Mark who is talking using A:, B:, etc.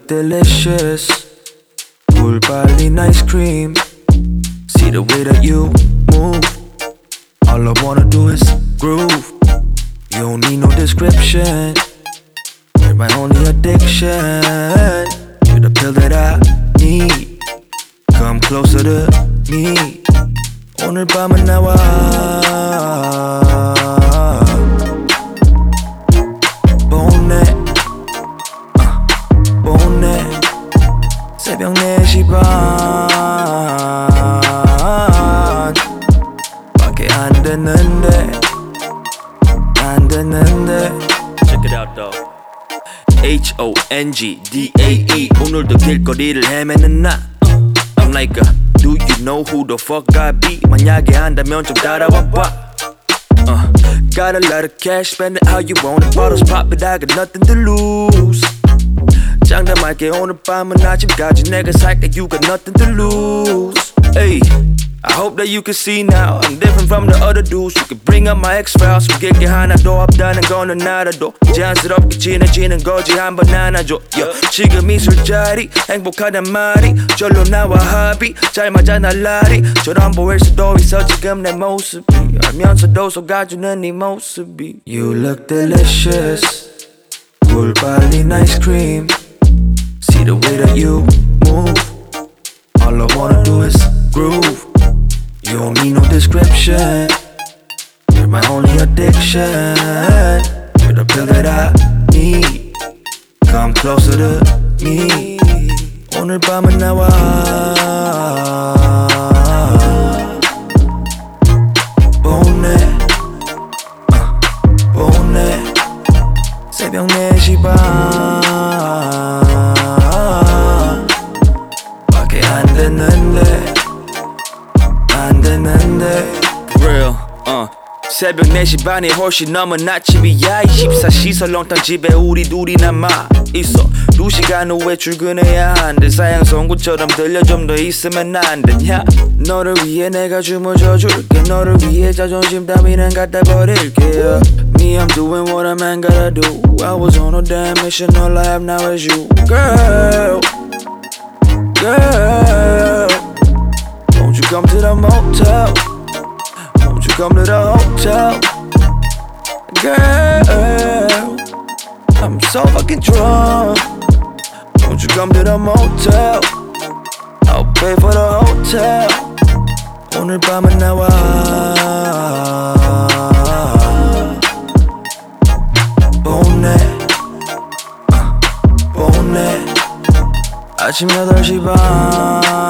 A: look delicious. 꿀빨린 ice cream. See the way that you move. All I wanna do is groove. You don't need no description. You're my only addiction. You're the pill that I need. Come closer to me. 오늘 밤은 나와. 보내 보내 새벽 4시 반 밖에 안 됐는데
B: Check it out though. HONGDAE 오늘도 길거리를 헤매는 나 I'm like do you know who the fuck I be? 만약에 안다면 좀 따라와 봐 Got a lot of cash, spend it how you want it. Bottles pop it, I got nothing to lose. 장담할게 오늘 밤은 아침까지 내가 살게. You got nothing to lose. Ay, I hope that you can see now I'm different from the other dudes. You can bring up my X-Files. 숨길 게 하나도 없다는 거는 알아도 자연스럽게 친해지는 거지 한번 안아줘. 지금 이 술자리 행복하단 말이 절로 나와 합의 잘 맞아 날라리 저런 보일 수도 있어 지금 내 모습이 알면서도 속아주는 네 모습이
A: You look delicious. 꿀빨린 ice cream. See the way that you move. All I wanna do is groove. You don't need no description. You're my only addiction. You're the pill that I need. Come closer to me. 오늘 밤은 나와. 보내 보내 새벽 4시 반 밖에 안 됐는데
B: For real, 새벽 4시 반이 훨씬 넘은 아침이야 24시설 렁탕 집에 우리 둘이 남아 있어 2시간 후에 출근해야 한대 사양 송구처럼 들려 좀 더 있으면 안 되냐 너를 위해 내가 춤을 춰줄게 너를 위해 자존심 따위는 갖다 버릴게 Me I'm doing what a man gotta do I was on a damn mission all I have now is you Girl Girl Won't you come to the motel Won't you come to the hotel Girl I'm so fucking drunk Won't you come to the motel I'll pay for the hotel 오늘 밤은 나와 보내 보내 아침 8시 반